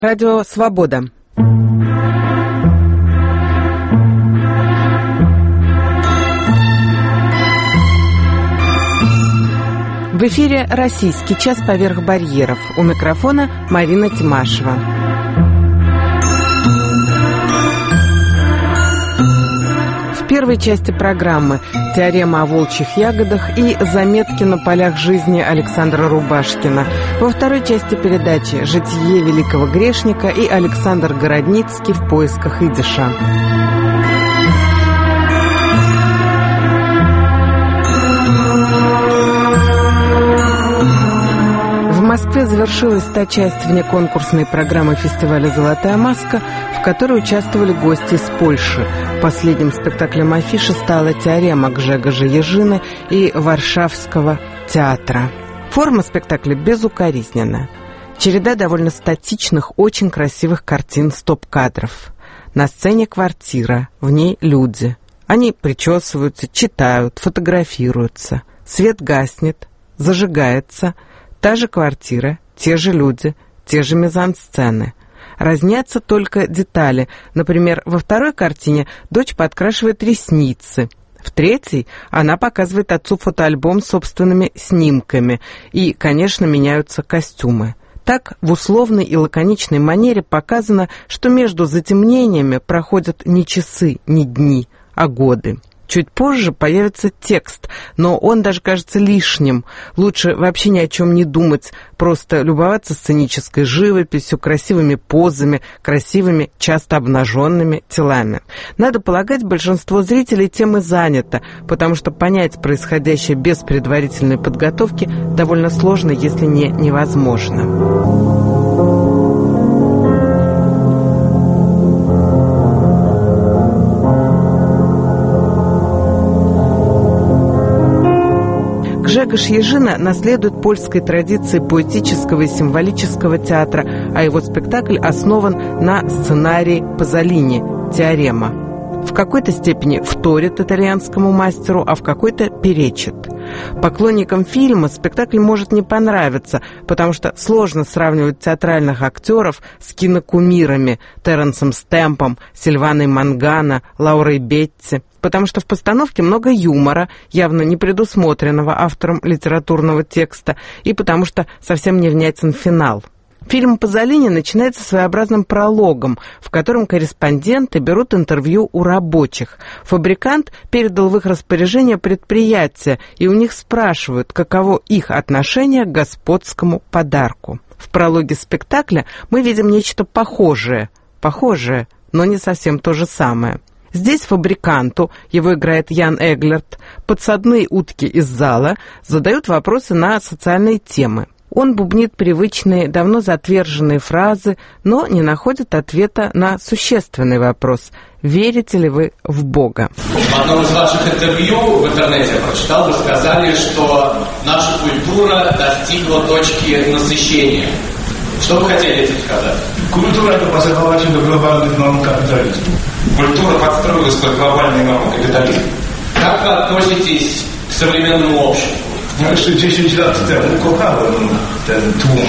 Радио «Свобода». В эфире «Российский час поверх барьеров». У микрофона Марина Тимашева. В первой части программы «Теорема о волчьих ягодах» и «Заметки на полях жизни» Александра Рубашкина. Во второй части передачи «Житие великого грешника» и Александр Городницкий в поисках идиша. В Москве завершилась та часть внеконкурсной программы фестиваля «Золотая маска», в которой участвовали гости из Польши. Последним спектаклем афиши стала «Теорема» Гжегожа Ежины и Варшавского театра. Форма спектакля безукоризненная. Череда довольно статичных, очень красивых картин стоп-кадров. На сцене квартира, в ней люди. Они причесываются, читают, фотографируются. Свет гаснет, зажигается. Та же квартира, те же люди, те же мизансцены. Разнятся только детали. Например, во второй картине дочь подкрашивает ресницы. В третьей она показывает отцу фотоальбом с собственными снимками. И, конечно, меняются костюмы. Так, в условной и лаконичной манере показано, что между затемнениями проходят не часы, не дни, а годы. Чуть позже появится текст, но он даже кажется лишним. Лучше вообще ни о чем не думать, просто любоваться сценической живописью, красивыми позами, красивыми, часто обнаженными телами. Надо полагать, большинство зрителей тем и занято, потому что понять происходящее без предварительной подготовки довольно сложно, если не невозможно. Гжегош Ежина наследует польской традиции поэтического и символического театра, а его спектакль основан на сценарии Пазолини «Теорема». В какой-то степени вторит итальянскому мастеру, а в какой-то перечит. Поклонникам фильма спектакль может не понравиться, потому что сложно сравнивать театральных актеров с кинокумирами Теренсом Стэмпом, Сильваной Мангано, Лаурой Бетти, потому что в постановке много юмора, явно не предусмотренного автором литературного текста, и потому что совсем невнятен финал. Фильм Пазолини начинается своеобразным прологом, в котором корреспонденты берут интервью у рабочих. Фабрикант передал в их распоряжение предприятие, и у них спрашивают, каково их отношение к господскому подарку. В прологе спектакля мы видим нечто похожее, но не совсем то же самое. Здесь фабриканту, его играет Ян Эглерт, подсадные утки из зала задают вопросы на социальные темы. Он бубнит привычные, давно затверженные фразы, но не находит ответа на существенный вопрос: верите ли вы в Бога? В одном из ваших интервью в интернете я прочитал, вы сказали, что наша культура достигла точки насыщения. Что вы хотели этим сказать? Культура dopasovala się do globalnych norm kapitalizmu. Культура подстроилась под глобальные нормы капитализма. Как вы относитесь к современному обществу? Jeszcze 10 lat temu kochałem ten tłum.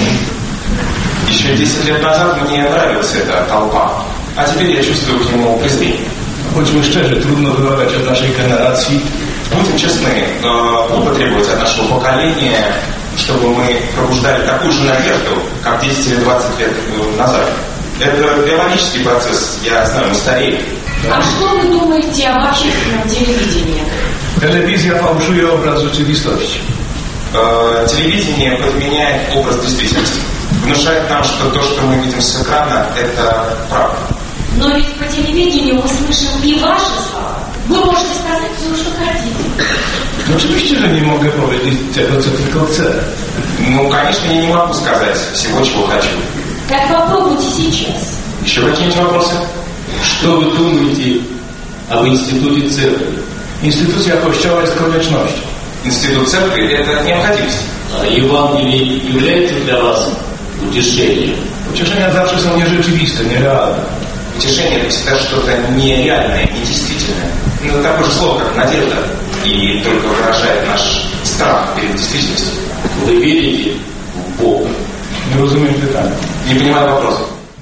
Еще 10 лет назад мне нравилась эта толпа, а теперь я чувствую к нему презрение. Bądźmy szczerzy, trudno wymagać od naszej generacji. Будем честны, глупо требовать от нашего поколения, чтобы мы пробуждали такую же надежду, как 10 или 20 лет назад. Это биологический процесс, я знаю, мы стареем. А что вы думаете об общественном телевидении? Telewizja fałszuje obraz rzeczywistości. Телевидение подменяет образ действительности. Внушает нам, что то, что мы видим с экрана, это правда. Но ведь по телевидению мы слышим и ваши слова. Вы можете сказать все, что хотите. Oczywiście, że nie mogę powiedzieć tego, co tylko chcę. Ну, конечно, я не могу сказать всего, чего хочу. Так попробуйте сейчас. Еще какие-нибудь вопросы? Что вы думаете об институте церкви? Instytucja Kościoła jest koniecznością. Институт церкви – это необходимость. А Евангелие является для вас утешением? Ucieszenia zawsze są nierzeczywiste, nierealne. Утешение – это всегда что-то нереальное, недействительное. Ну, такое же слово, как надежда, и только выражает наш страх перед действительностью. Вы верите в Бога? Nie rozumiem pytania. Не понимаю вопроса.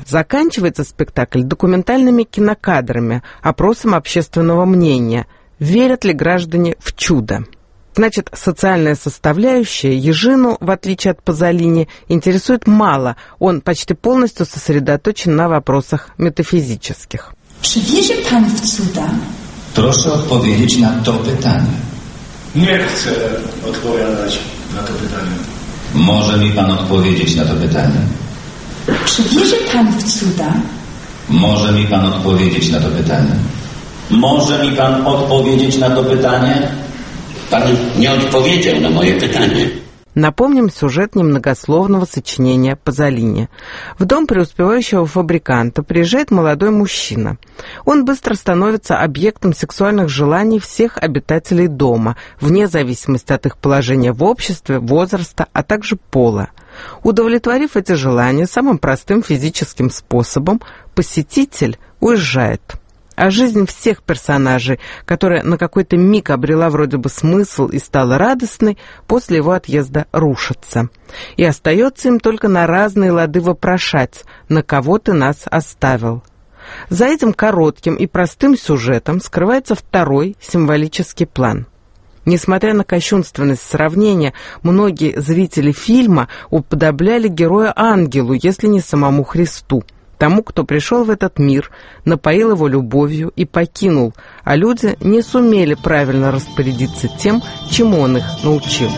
Заканчивается спектакль документальными кинокадрами, опросом общественного мнения. Верят ли граждане в чудо? Значит, социальная составляющая Ежину, в отличие от Пазолини, интересует мало. Он почти полностью сосредоточен на вопросах метафизических. Czy wierzy pan w cuda? Proszę odpowiedzieć na to pytanie. Nie chcę odpowiadać na to pytanie. Może mi pan odpowiedzieć na to pytanie? Czy wierzy pan w cuda? Może mi pan odpowiedzieć na to pytanie? Może mi pan odpowiedzieć na to pytanie? Pan nie odpowiedział na moje pytanie. Напомним сюжет немногословного сочинения Пазолини. В дом преуспевающего фабриканта приезжает молодой мужчина. Он быстро становится объектом сексуальных желаний всех обитателей дома, вне зависимости от их положения в обществе, возраста, а также пола. Удовлетворив эти желания самым простым физическим способом, посетитель уезжает. А жизнь всех персонажей, которая на какой-то миг обрела вроде бы смысл и стала радостной, после его отъезда рушится. И остается им только на разные лады вопрошать, на кого ты нас оставил. За этим коротким и простым сюжетом скрывается второй символический план. Несмотря на кощунственность сравнения, многие зрители фильма уподобляли героя ангелу, если не самому Христу. Тому, кто пришел в этот мир, напоил его любовью и покинул, а люди не сумели правильно распорядиться тем, чему он их научил.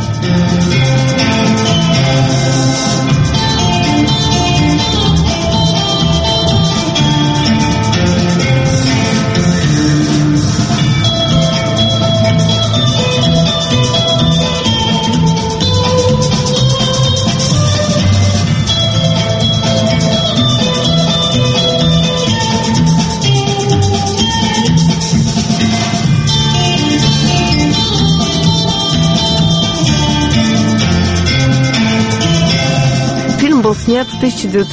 Был снят в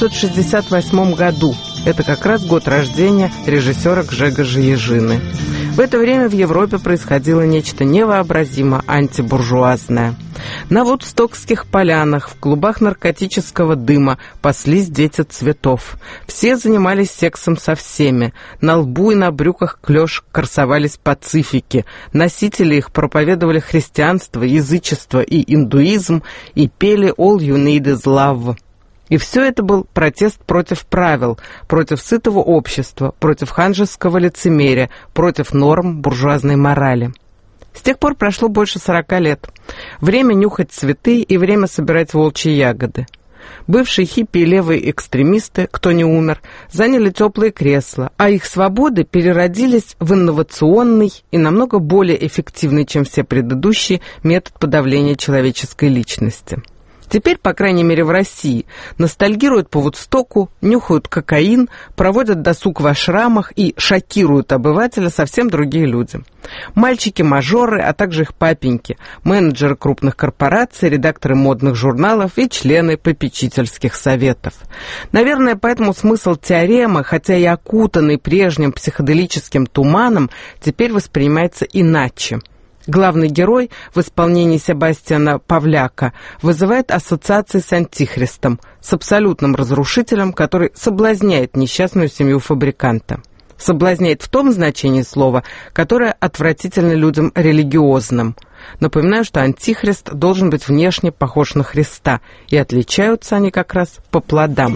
1968 году. Это как раз год рождения режиссера Гжегожа Ежины. В это время в Европе происходило нечто невообразимо антибуржуазное. На Вудстокских полянах, в клубах наркотического дыма паслись дети цветов. Все занимались сексом со всеми. На лбу и на брюках клёш красовались пацифики. Носители их проповедовали христианство, язычество и индуизм и пели «All you need is love». И все это был протест против правил, против сытого общества, против ханжеского лицемерия, против норм буржуазной морали. С тех пор прошло больше 40 лет. Время нюхать цветы и время собирать волчьи ягоды. Бывшие хиппи и левые экстремисты, кто не умер, заняли теплые кресла, а их свободы переродились в инновационный и намного более эффективный, чем все предыдущие, метод подавления человеческой личности. Теперь, по крайней мере в России, ностальгируют по Вудстоку, нюхают кокаин, проводят досуг в ашрамах и шокируют обывателя совсем другие люди. Мальчики-мажоры, а также их папеньки, менеджеры крупных корпораций, редакторы модных журналов и члены попечительских советов. Наверное, поэтому смысл теоремы, хотя и окутанный прежним психоделическим туманом, теперь воспринимается иначе. Главный герой в исполнении Себастьяна Павляка вызывает ассоциации с Антихристом, с абсолютным разрушителем, который соблазняет несчастную семью фабриканта. Соблазняет в том значении слова, которое отвратительно людям религиозным. Напоминаю, что Антихрист должен быть внешне похож на Христа, и отличаются они как раз по плодам.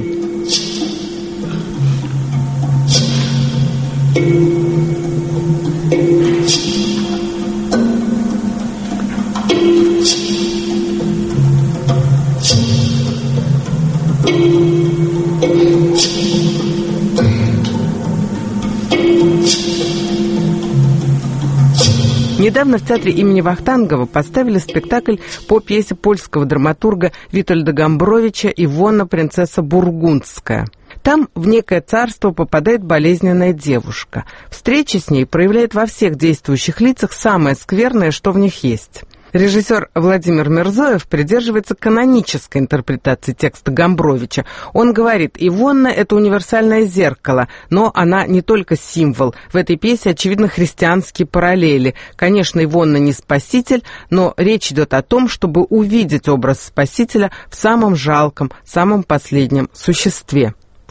Недавно в театре имени Вахтангова поставили спектакль по пьесе польского драматурга Витольда Гамбровича «Ивонна, принцесса Бургундская». Там в некое царство попадает болезненная девушка. Встреча с ней проявляет во всех действующих лицах самое скверное, что в них есть. Режиссер Владимир Мирзоев придерживается канонической интерпретации текста Гамбровича. Он говорит, Ивонна — это универсальное зеркало, но она не только символ. В этой пьесе, очевидно, христианские параллели. Конечно, Ивонна не спаситель, но речь идет о том, чтобы увидеть образ спасителя в самом жалком, самом последнем существе.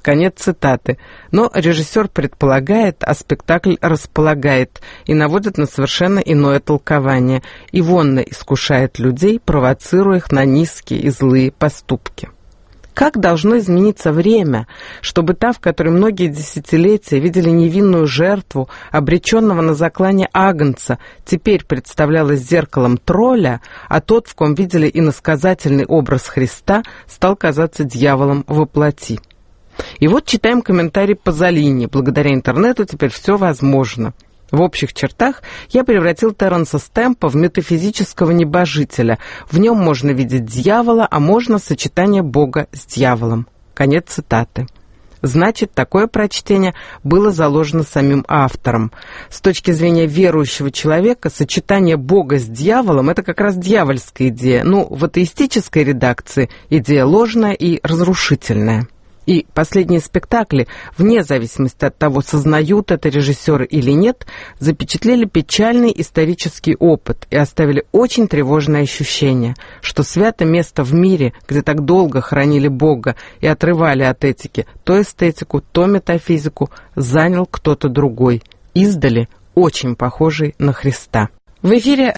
Конец цитаты. Но режиссер предполагает, а спектакль располагает и наводит на совершенно иное толкование. Ивонна искушает людей, провоцируя их на низкие и злые поступки. Как должно измениться время, чтобы та, в которой многие десятилетия видели невинную жертву, обреченного на заклание агнца, теперь представлялась зеркалом тролля, а тот, в ком видели иносказательный образ Христа, стал казаться дьяволом во плоти? И вот читаем комментарий Пазолини. Благодаря интернету теперь все возможно. В общих чертах я превратил Теренса Стэмпа в метафизического небожителя. В нем можно видеть дьявола, а можно сочетание Бога с дьяволом. Конец цитаты. Значит, такое прочтение было заложено самим автором. С точки зрения верующего человека, сочетание Бога с дьяволом – это как раз дьявольская идея. Ну, в атеистической редакции идея ложная и разрушительная. И последние спектакли, вне зависимости от того, сознают это режиссеры или нет, запечатлели печальный исторический опыт и оставили очень тревожное ощущение, что свято место в мире, где так долго хоронили Бога и отрывали от этики то эстетику, то метафизику, занял кто-то другой, издали очень похожий на Христа. В эфире